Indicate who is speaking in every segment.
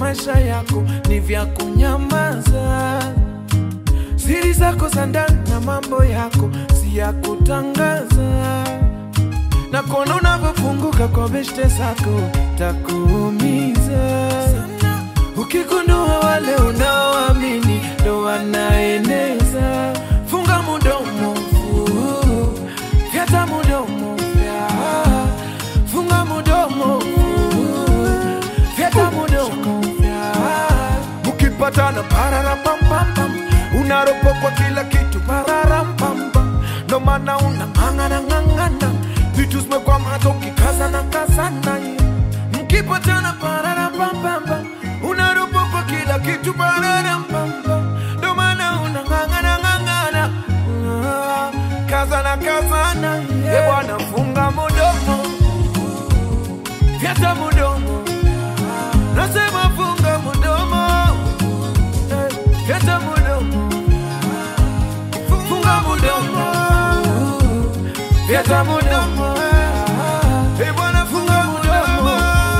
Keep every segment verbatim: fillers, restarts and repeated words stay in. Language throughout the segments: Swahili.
Speaker 1: maisha yako ni vya kunyamaza. Siri zako za ndani na mambo yako si ya kutangaza. Na kona unavyofunguka kwa beshte zako takuumiza. Ukigundua wale unaoamini ndo wanaeneza. Funga mudomo, fyata mudomo, funga mudomo, fyata mudomo. Mukipatana pararapampam, unaropo kwa kila kitu pararampam. No mana unangangana ngangana, vitu zimekwa matoki kaza na kaza na. Mukipatana pararapampam, unaropo kwa kila kitu pararampam. No mana unangangana ngangana, kaza na kaza na. E bwana funga mudomo, fyata mudomo. Nasema funga mudomo, fyata mudomo. Funga mudomo, fyata mudomo. E bwana funga mudomo,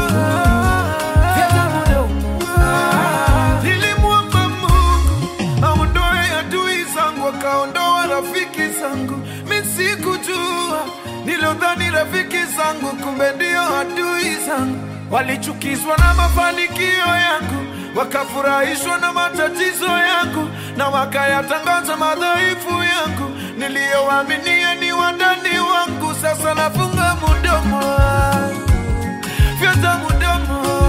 Speaker 1: fyata mudomo. Nilimwomba Mungu aondoe adui zangu, akaondoa rafiki zangu. Mimi sikujua, nilodhani rafiki zangu kumbe ndio adui zangu. Walichukizwa na mafanikio yangu, wakafurahishwa na matatizo yangu, na wakayatangaza madhaifu yangu. Niliyowaaminia ni wandani wangu, sasa nafunga mudomo, fyata mudomo.